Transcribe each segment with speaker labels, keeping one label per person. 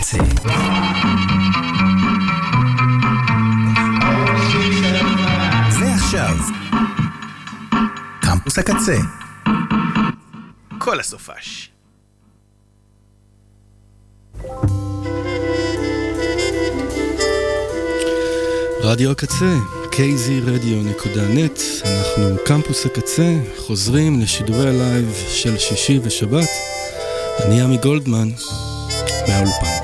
Speaker 1: הקצה. ועכשיו, קמפוס הקצה.
Speaker 2: כל הסופש.
Speaker 3: רדיו הקצה, kzradio.net, אנחנו קמפוס הקצה, חוזרים לשידורי הלייב של שישי ושבת. אני עמי גולדמן, מהאולפן.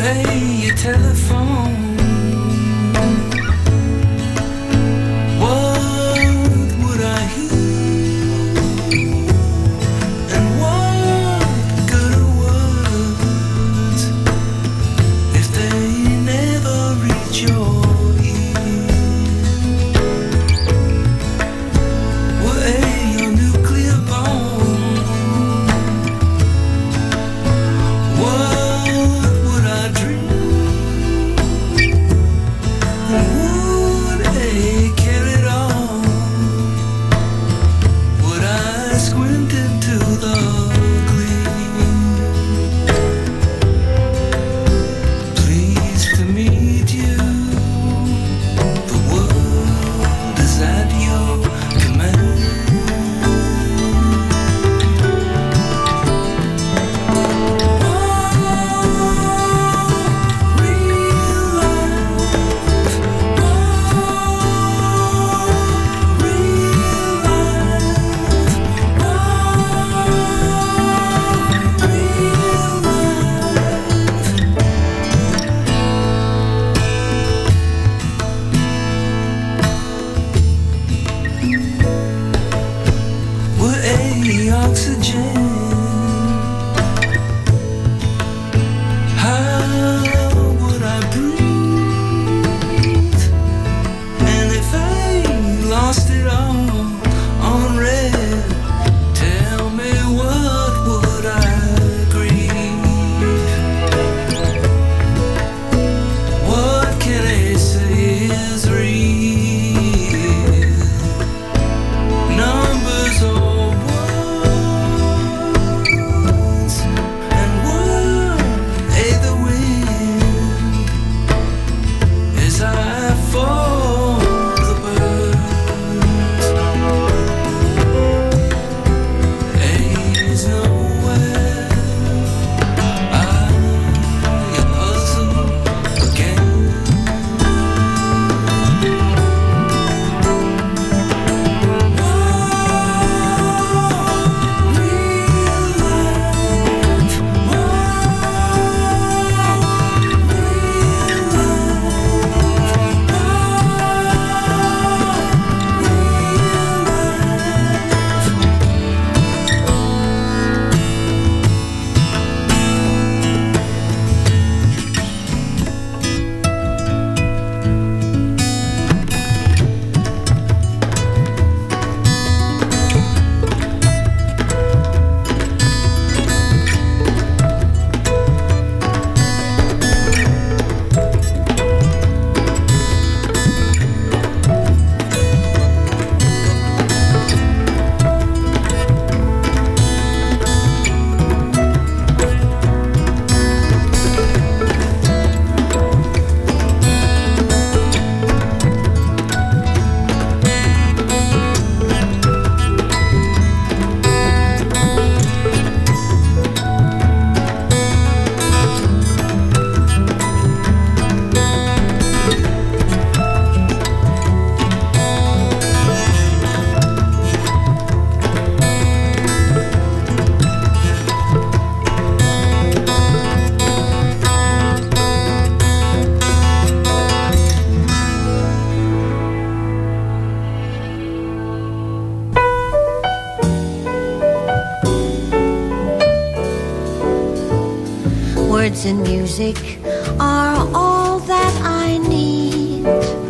Speaker 1: Words and music are all that I need.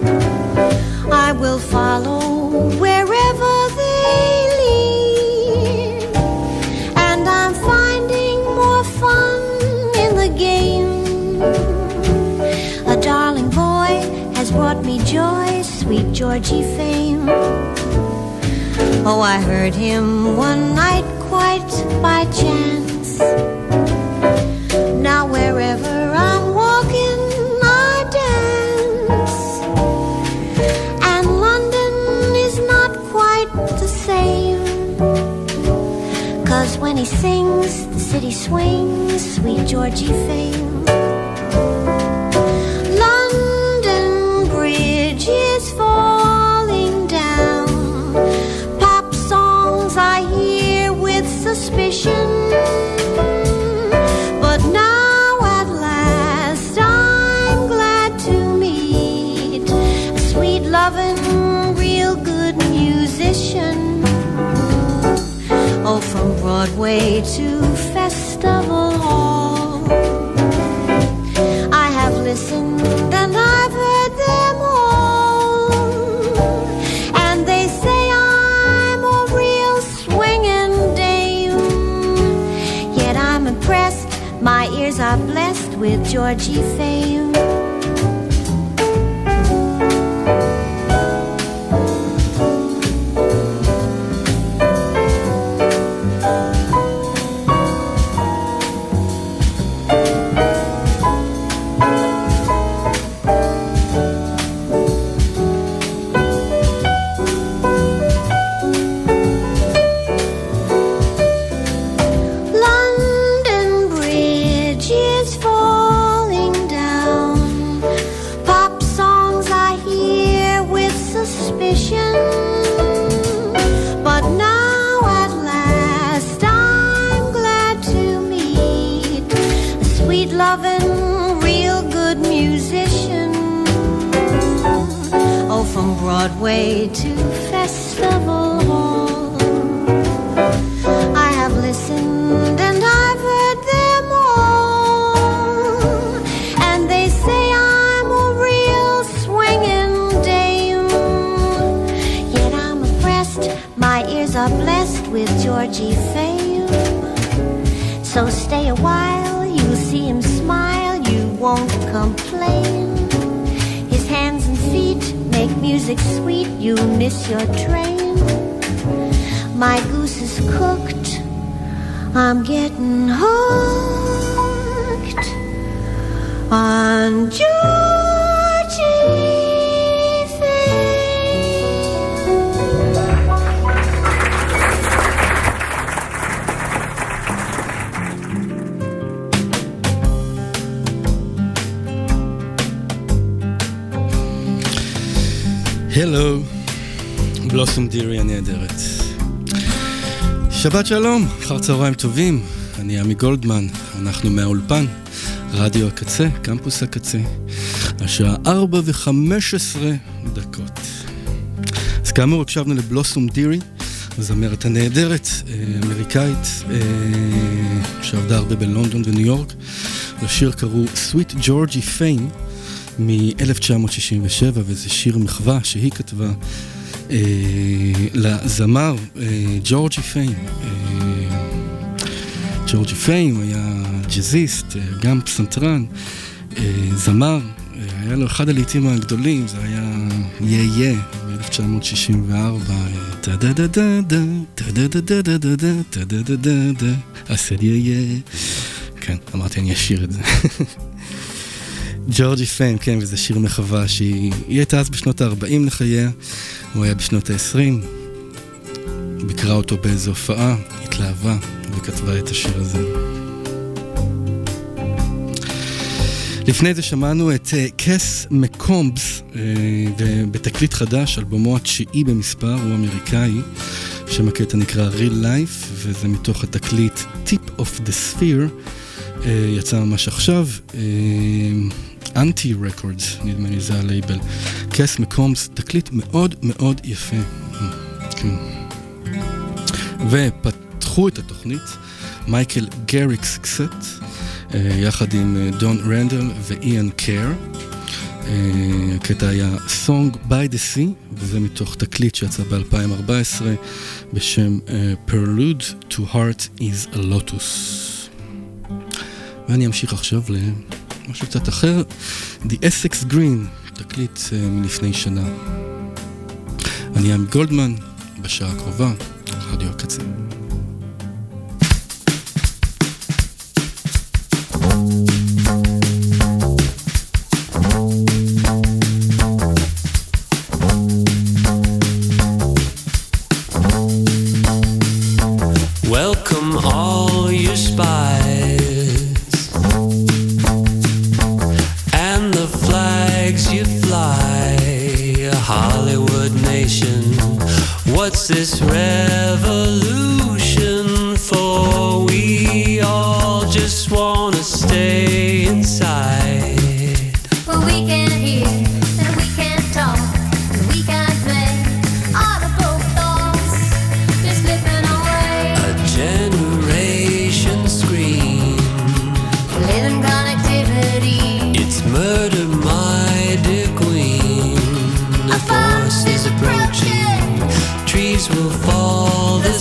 Speaker 1: I will follow wherever they lead, and I'm finding more fun in the game. A darling boy has brought me joy, sweet Georgie fame. Oh, I heard him one night quite by chance. Now wherever I'm walking, I dance. And London is not quite the same, 'cause when he sings, the city swings, sweet Georgie fame. London Bridge is falling down. Pop songs I hear with suspicion. But now at last ears are blessed with Georgie fame. Broadway to Festival Hall. I have listened and I've heard them all, and they say I'm a real swinging dame. Yet I'm oppressed, my ears are blessed with Georgie fame. So stay a while, you'll see him smile, you won't complain. His hands and feet make music sweet, you miss your train. My goose is cooked, I'm getting hooked on Georgie
Speaker 3: הלו, בלוסום דירי הנהדרת. שבת שלום, אחר צהריים טובים, אני עמי גולדמן, אנחנו מהאולפן, רדיו הקצה, קמפוס הקצה, השעה 4:15. אז כאמור, הקשבנו לבלוסום דירי, הזמרת הנהדרת, אמריקאית, שעבדה הרבה בלונדון וניו יורק. לשיר קראו Sweet Georgie Fame, מ-1967, וזה שיר מחווה שהיא כתבה לזמר ג'ורג'י פיים. ג'ורג'י פיים היה ג'זיסט, גם פסנתרן, זמר, היה לו אחד הלעיתים הגדולים, זה היה יה ב-1964, טה-דה-דה-דה-דה, טה-דה-דה-דה-דה-דה, טה-דה-דה-דה-דה, עשד יה. כן, אמרתי אני אשיר את זה. ג'ורג'י פיים, כן, וזה שיר מחווה שהיא הייתה אז בשנות ה-40 לחייה, הוא היה בשנות ה-20, ביקרה אותו באיזו הופעה, התלהבה וכתבה את השיר הזה. לפני זה שמענו את קס מקומבס, ובתקליט חדש, אלבומו התשיעי במספר, הוא אמריקאי, שם הקטע נקרא Real Life, וזה מתוך התקליט Tip of the Sphere, יצא ממש עכשיו, אנטי רקורדס, נדמה לי זה הלייבל. קס מקומבס, תקליט מאוד מאוד יפה. כן. ופתחו את התוכנית מייקל גריקס קסט, יחד עם דון רנדל ואיאן קר. הקטע היה Song by the Sea, וזה מתוך תקליט שיצא ב-2014 בשם Prelude to Heart is a Lotus. ואני אמשיך עכשיו למשהו קצת אחר, The Essex Green, תקליט מלפני שנה. אני עמי גולדמן, בשעה הקרובה, רדיו הקצה.
Speaker 4: Welcome all your spies and the flags you fly, a Hollywood nation. What's this revolution for? We all just wanna stay inside.
Speaker 5: Well, we can't hear and we can't talk and we can't play audible thoughts. They're slipping away.
Speaker 4: A generation scream.
Speaker 5: Living connectivity.
Speaker 4: It's murder, my dear queen. The force is approaching. Trees will fall. The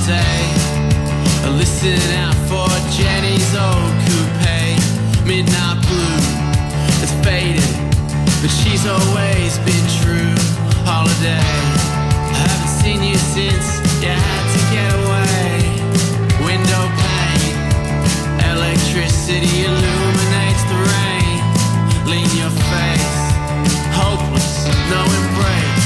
Speaker 4: stay. Listen out for Jenny's old coupe. Midnight blue, it's faded, but she's always been true. Holiday, I haven't seen you since you had to get away. Window pane, electricity illuminates the rain. Lean your face, hopeless, no embrace.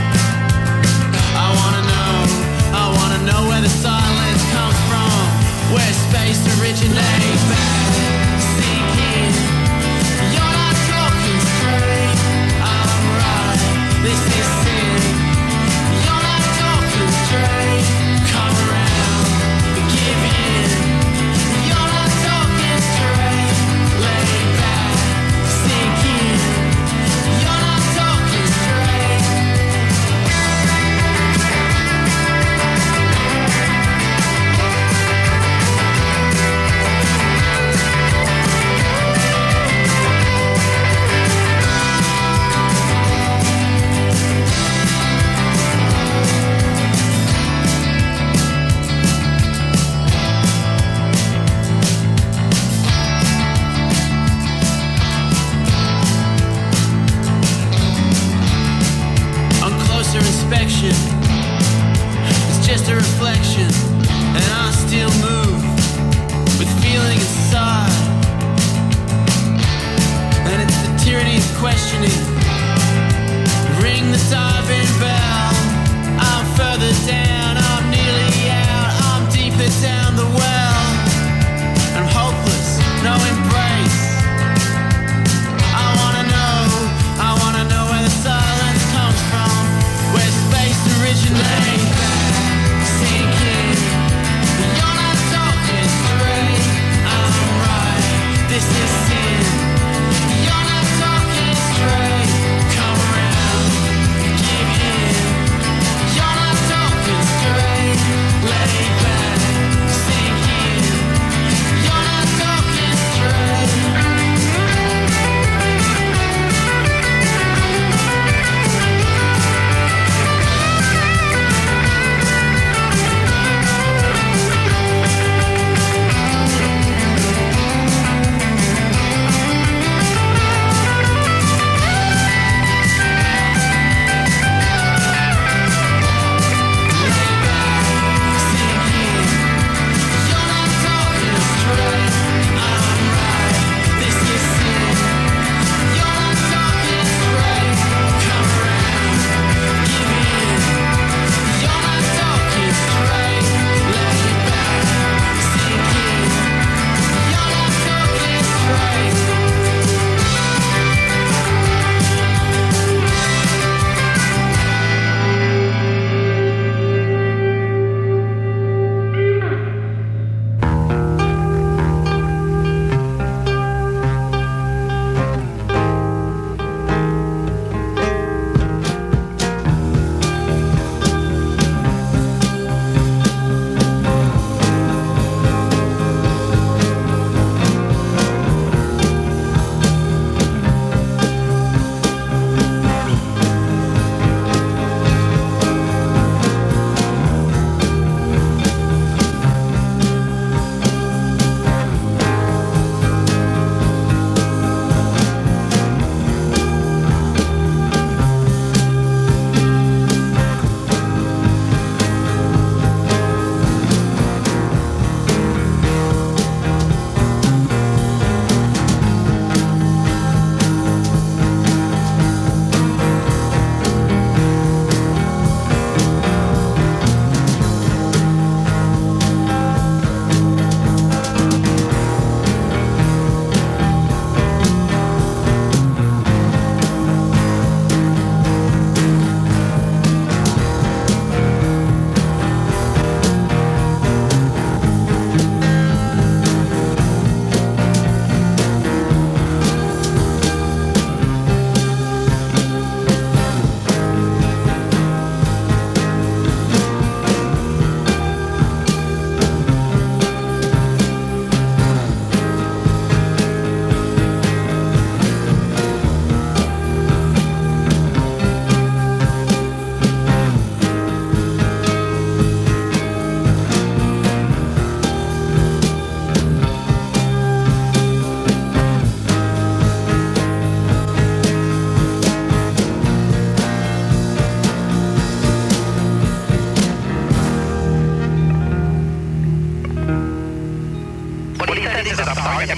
Speaker 4: I wanna know where the silence comes from, where space originates. Sink in, you're not talking straight. I'm right, this is sin. You're not talking straight. Come around, give in. You're not talking straight. Lay back, sink in. You're not talking straight. On closer inspection, it's just a reflection, and I still move with feeling inside. And it's the tyranny of questioning. Ring the diving bell. I'm further down, I'm nearly out, I'm deeper down the well. I'm hopeless, no embrace. I wanna know where the silence comes from, where space originates. Sink in, you're not talking straight. I'm right, this is sin. You're not talking straight. Come around, give in.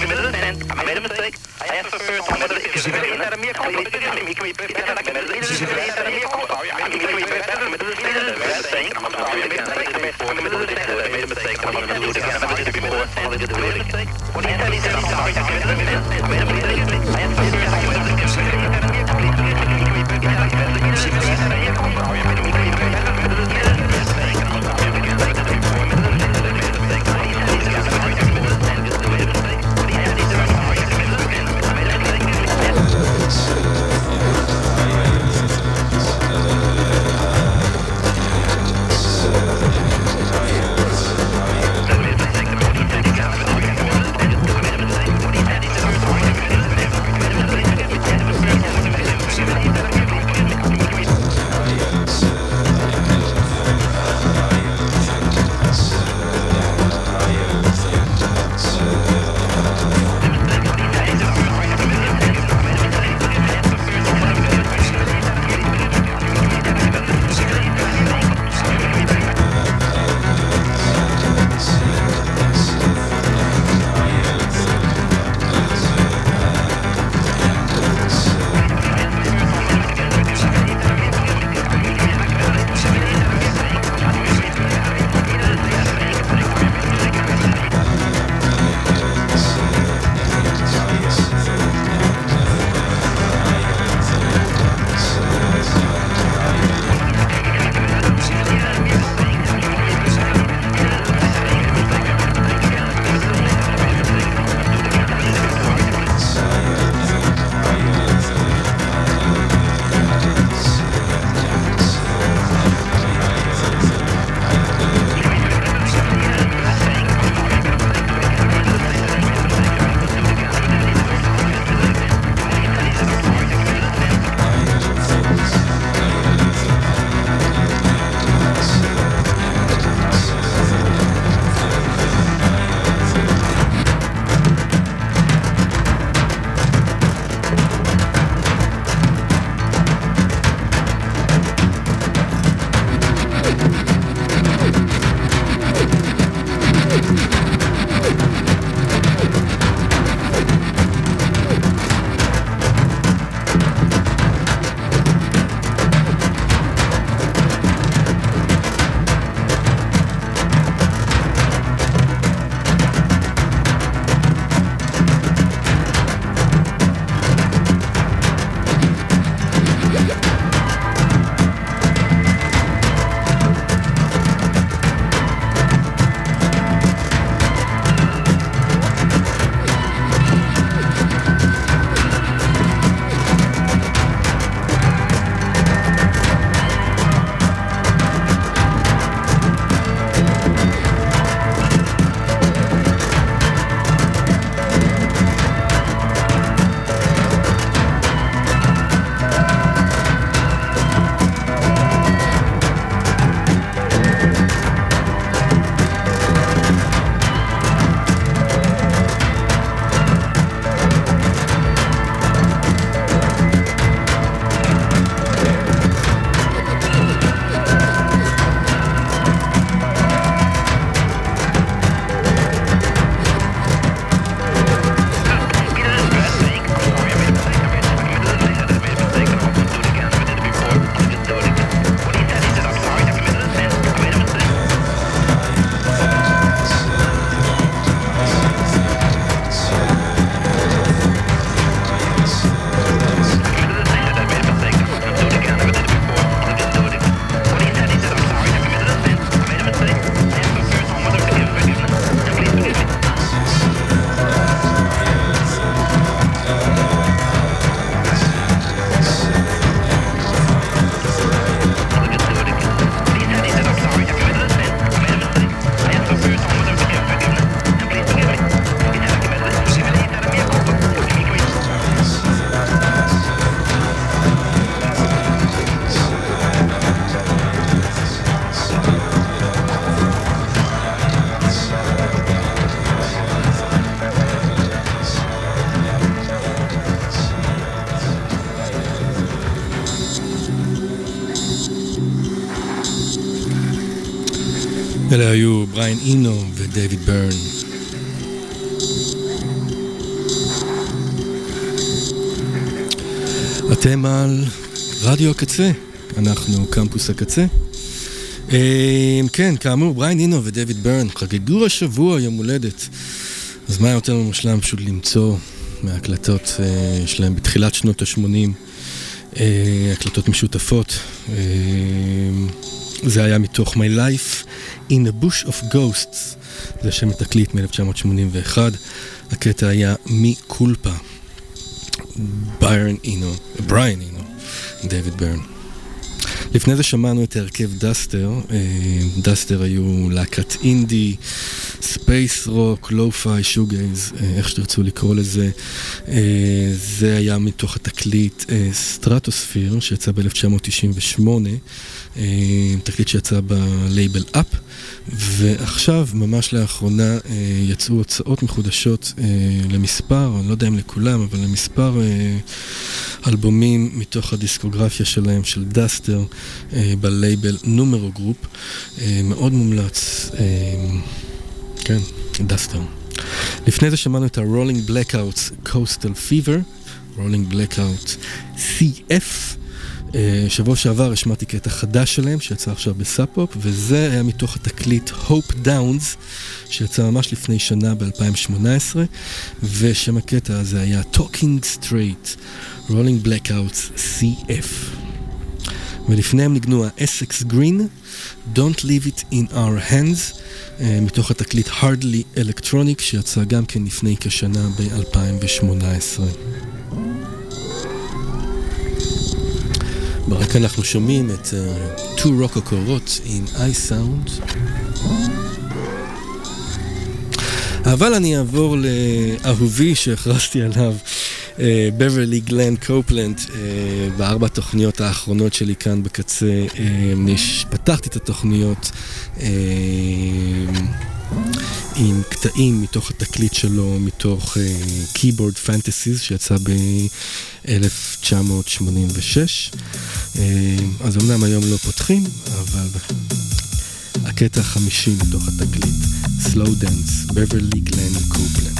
Speaker 6: committed an offense. I made a mistake. I asked for first on whether it was a mere
Speaker 3: אלה היו בריין אינו ודייוויד ברן. אתם על רדיו הקצה, אנחנו קמפוס הקצה. כן, כאמור, בריין אינו ודייוויד ברן חגגו השבוע יום הולדת. אז מה יותר מושלם פשוט למצוא מההקלטות שלהם בתחילת שנות ה-80, הקלטות משותפות. זה היה מתוך My Life in a Bush of Ghosts, זה שם התקליט מ-1981. הקטע היה מי קולפה. בריין אינו, דייוויד ברן. לפני זה שמענו את הרכב דסטר. דסטר היו להקת אינדי, ספייס רוק, לו-פיי, שוגייז, איך שתרצו לקרוא לזה. זה היה מתוך התקליט סטרטוספיר שיצא ב-1998, תקליט שיצא בלייבל אפ, ועכשיו ממש לאחרונה יצאו הוצאות מחודשות למספר, אני לא יודע אם לכולם, אבל למספר אלבומים מתוך הדיסקוגרפיה שלהם, של דסטר, בלייבל נומרו גרופ. מאוד מומלץ, כן, דסטר. לפני זה שמענו את ה-Rolling Blackouts Coastal Fever, Rolling Blackout CF. שבוע שעבר השמעתי קטע חדש שלהם שיצא עכשיו בסאפ-פופ, וזה היה מתוך התקליט Hope Downs שיצא ממש לפני שנה ב-2018, ושם הקטע הזה היה Talking Straight, Rolling Blackouts CF. ולפניהם נגנו ה-Essex Green, Don't Leave It in Our Hands, מתוך התקליט Hardly Electronic שיצא גם כן לפני כשנה ב-2018. ברקע אנחנו שומעים את Two Rococo Rots in iSound. אבל אני אעבור לאהובי שהכרזתי עליו, בברלי גלן קופלנד, בארבע התוכניות האחרונות שלי כאן בקצה. פתחתי את התוכניות עם קטעים מתוך התקליט שלו, מתוך Keyboard Fantasies שיצא ב-1986. אז אמנם היום לא פותחים, אבל הקטע ה-50 מתוך התקליט, Slow Dance, בברלי גלן קופלנד.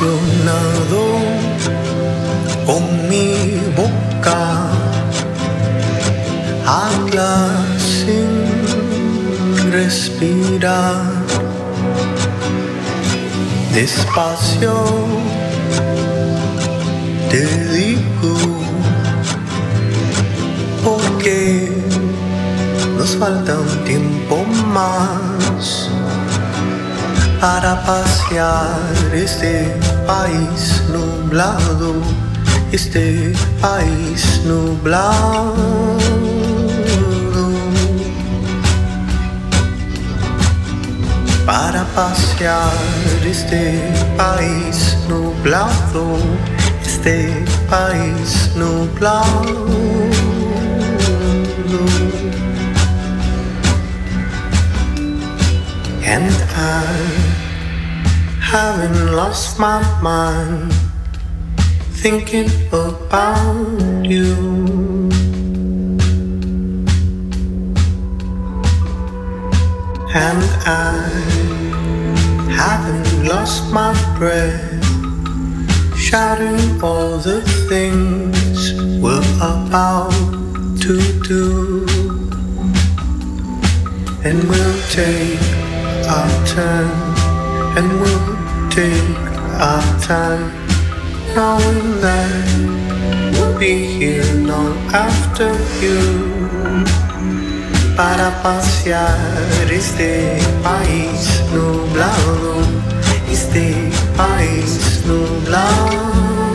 Speaker 7: apasionado con mi boca, habla sin respirar, despacio te digo, porque nos falta un tiempo más para pasear este país nublado, este país nublado. Para pasear este país nublado, este país nublado. And I haven't lost my mind thinking about you. And I haven't lost my breath shouting all the things we're about to do. And we'll take our turn, and we'll take our time, knowing that we'll be here long after you, para pasear este país nublado, este país nublado.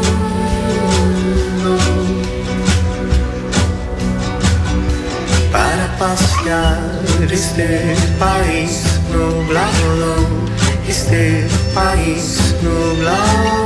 Speaker 7: Para pasear este país nublado, este país nublado.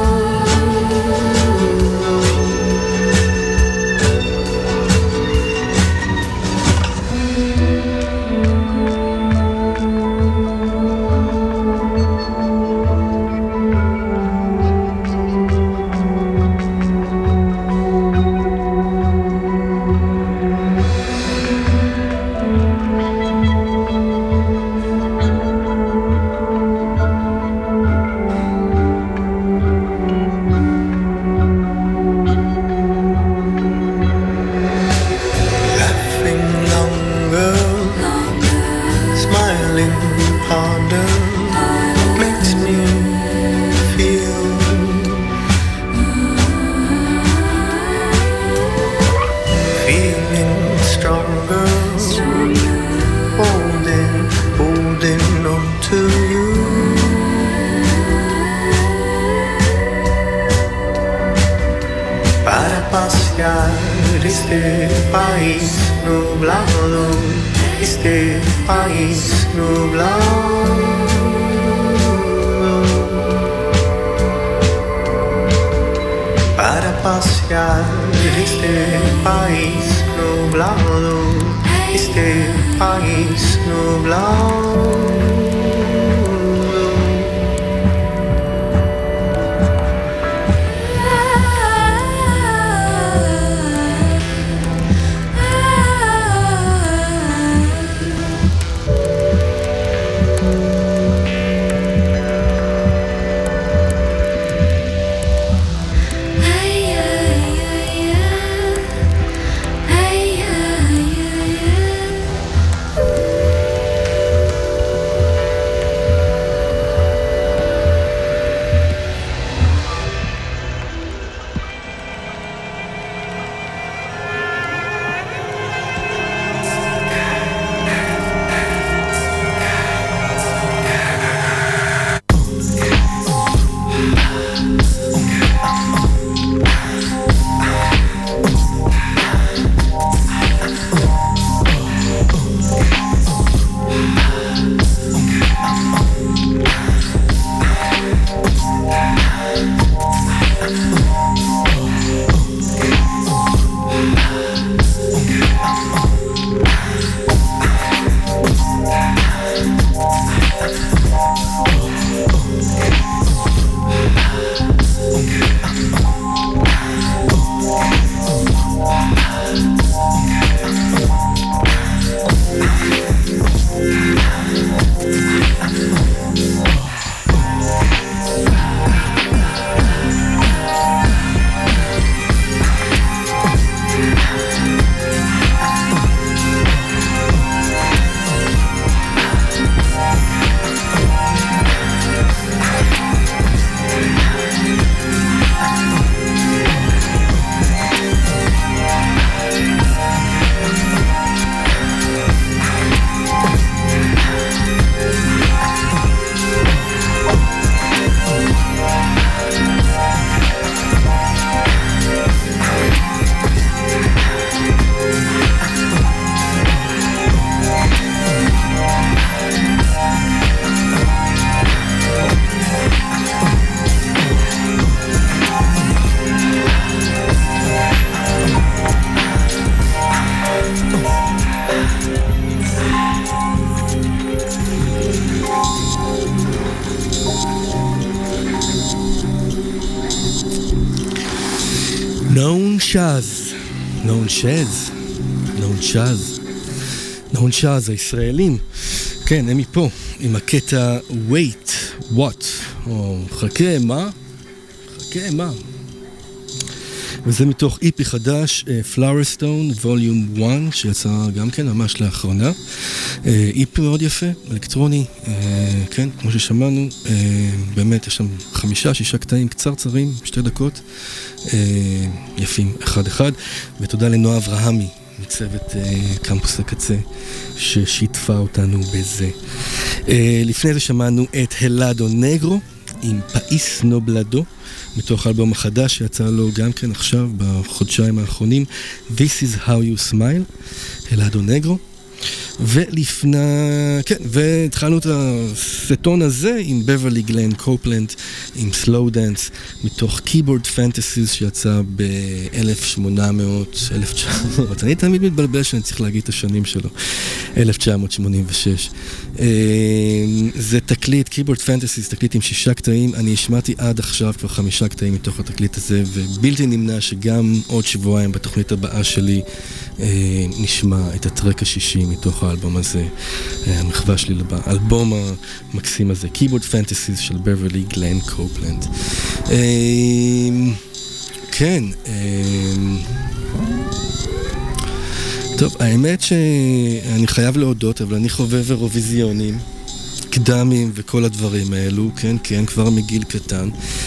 Speaker 7: Este país nublado, este país nublado. Para pasear este país nublado, este país nublado.
Speaker 3: שאז, נון שאז, הישראלים, כן, הם מפה, עם הקטע wait, what, או חכה, מה? וזה מתוך איפי חדש, Flowerstone, Volume 1, שיצא גם כן ממש לאחרונה. איפי מאוד יפה, אלקטרוני, כן, כמו ששמענו, באמת יש שם 5-6 קטעים קצרצרים, 2 דקות, יפים, אחד. ותודה לנועה אברהמי, מצוות קמפוס הקצה, ששיתפה אותנו בזה. לפני זה שמענו את הלאדו נגרו, עם פאיס נובלדו, מתוך האלבום החדש שיצא לו גם כן עכשיו בחודשיים האחרונים, This is how you smile, הלאדו נגרו. ולפני, כן, והתחלנו את הסטון הזה עם בברלי גלן קופלנד, עם סלואו דנס, מתוך Keyboard Fantasies שיצא ב-1900, אני תמיד מתבלבל שאני צריך להגיד את השנים שלו, 1986. זה תקליט, Keyboard Fantasies, תקליט עם 6 קטעים, אני השמעתי עד עכשיו כבר 5 קטעים מתוך התקליט הזה, ובלתי נמנע שגם עוד שבועיים בתוכנית הבאה שלי נשמע את הטרק השישי מתוך האלבום הזה, המחווה שלי לאלבום המקסים הזה, Keyboard Fantasies של בברלי גלן קופלנד. כן, טוב, האמת שאני חייב להודות, אבל אני חובב אירוויזיונים, קדמים וכל הדברים האלו, כן, כי הם כבר מגיל קטן.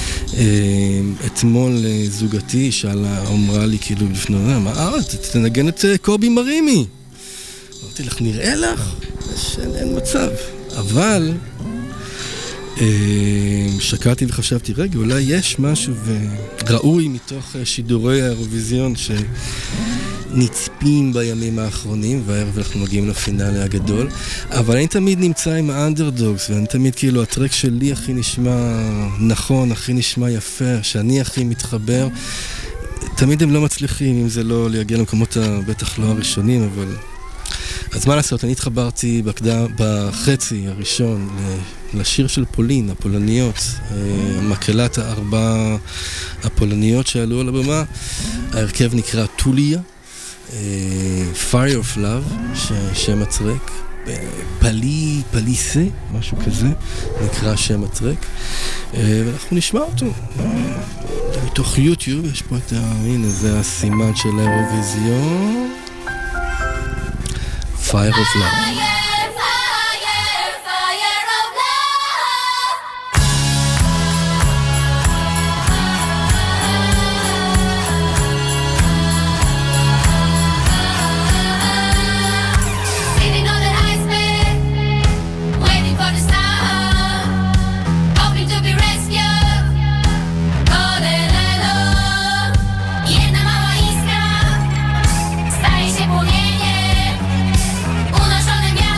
Speaker 3: אתמול זוגתי אמרה לי כאילו לפני, מה תנגן את קובי מרימי. אמרתי לך, נראה לך? אין מצב. אבל שקעתי וחשבתי, רגע, אולי יש משהו וראוי מתוך שידורי האירוויזיון שנצפים בימים האחרונים, והערב אנחנו מגיעים לפינאלי הגדול, אבל אני תמיד נמצא עם האנדרדוגס, ואני תמיד כאילו הטרק שלי הכי נשמע נכון, הכי נשמע יפה, שאני הכי מתחבר, תמיד הם לא מצליחים, אם זה לא להגיע למקומות בטח לא הראשונים, אבל אז מה לעשות, אני התחברתי בחצי הראשון לשיר של פולין, הפולניות, מקהלת 4 הפולניות שעלו על הבמה. ההרכב נקרא טוליה, Fire of Love, שם הטרק, פליסה, משהו כזה, נקרא שם הטרק, ואנחנו נשמע אותו. מתוך יוטיוב, יש פה את הנה, זה הסימן של האירוויזיון. Fire of Love.
Speaker 5: Unoszone miasto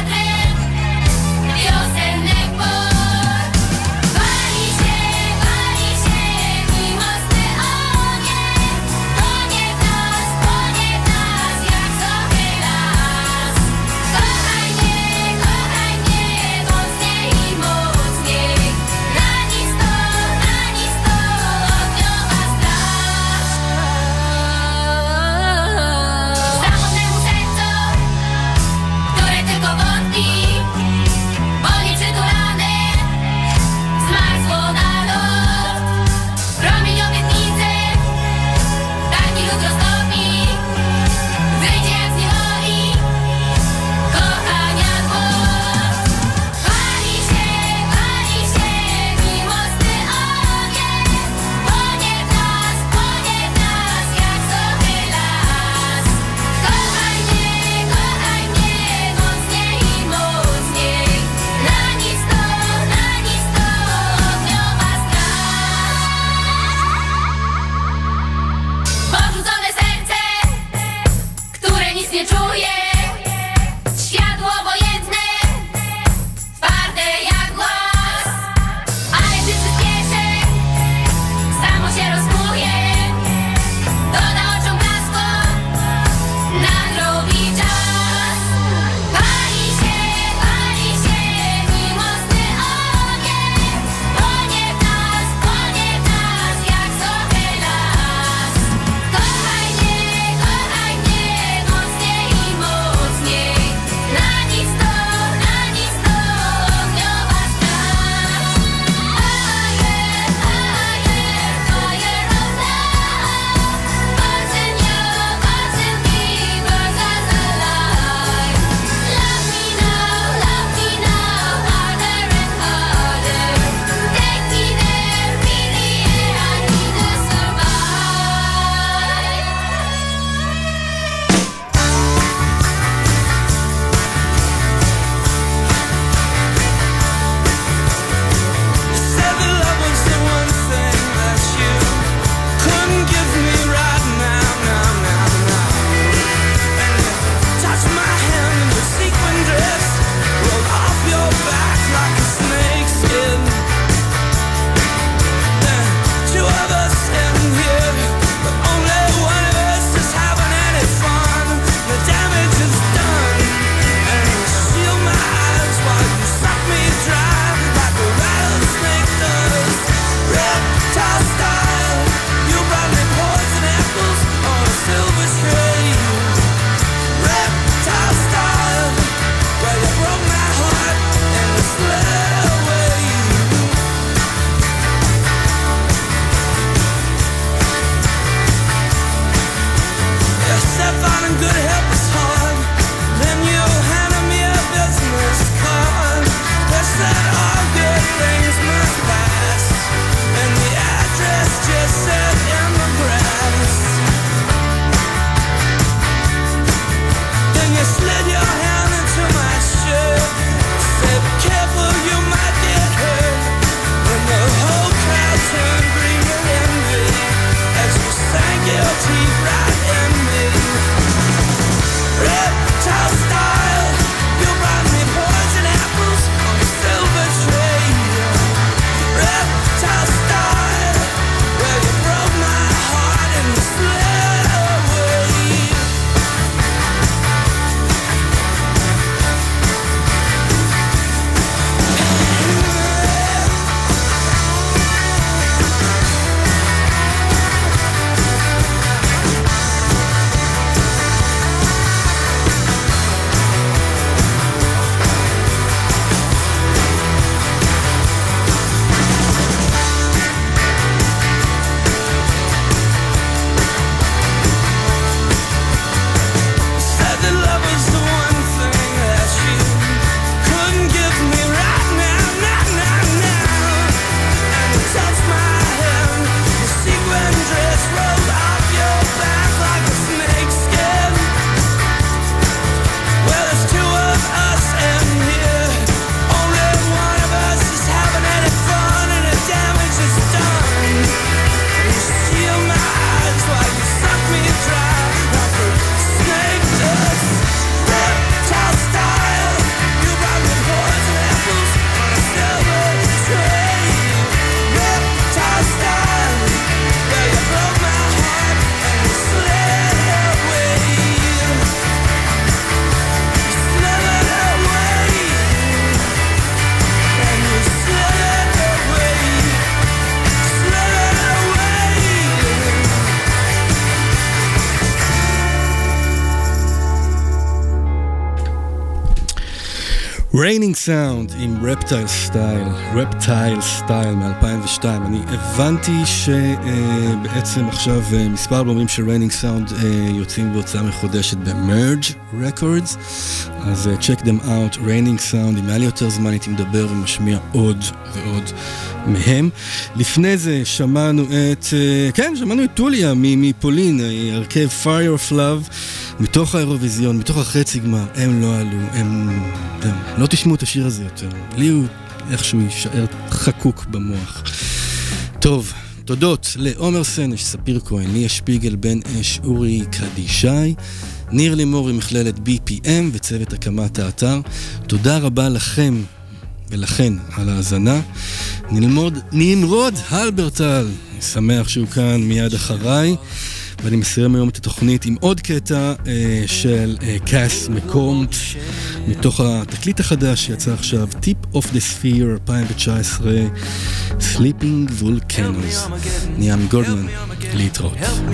Speaker 3: Raining Sound עם רפטייל סטייל מ-2002. אני הבנתי שבעצם עכשיו מספר אלבומים של Raining Sound יוצאים בהוצאה מחודשת ב-Merge Records, אז check them out. Raining Sound, אם היה לי יותר זמן הייתי מדבר ומשמיע עוד ועוד מהם. לפני זה שמענו את טוליה מפולין, הרכב Fire of Love, מתוך האירוויזיון, מתוך החצי גמר. הם לא עלו, לא תשמעו את השיר הזה יותר, לי הוא איכשהו יישאר חקוק במוח. טוב, תודות לעומר סנש, ספיר כהן, ליה שפיגל, בן אש, אורי קדישי, ניר לימור ממכללת BPM וצוות הקמת האתר. תודה רבה לכם ולכן על ההאזנה. נמרוד הלברטל, אני שמח שהוא כאן מיד אחריי, ואני מסיים היום את התוכנית עם עוד קטע של קאס מקומבס, מתוך התקליט החדש שיצא עכשיו, Tip of the Sphere 2019, Sleeping Volcanoes. ניאם גולדמן, להתראות.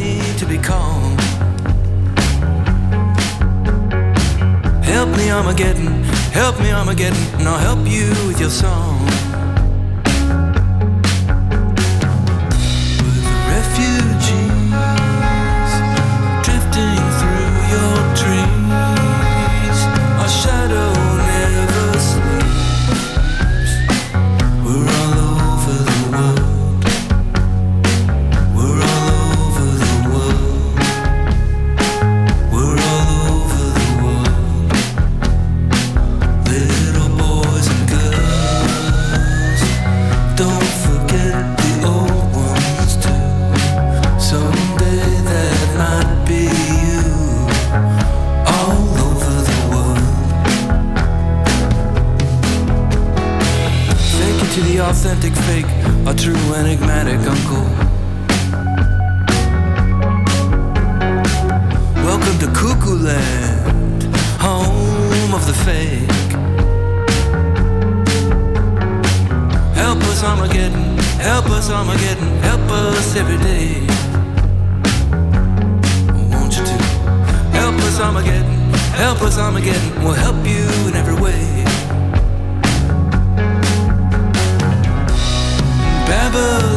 Speaker 8: Help me Armageddon, and I'll help you with your song. With the refugees drifting through your trees, our shadow never sleeps. We're all over the world. We're all over the world. We're all over the world. Little boys and girls, don't forget the old ones too. Someday that might be you, all over the world. Fake it to the authentic fake, a true enigmatic uncle. Welcome to Cuckoo Land, home of the fake. Help us Armageddon, help us Armageddon, help us every day. Won't you to help us Armageddon, help us Armageddon, we'll help you in every way. Babylon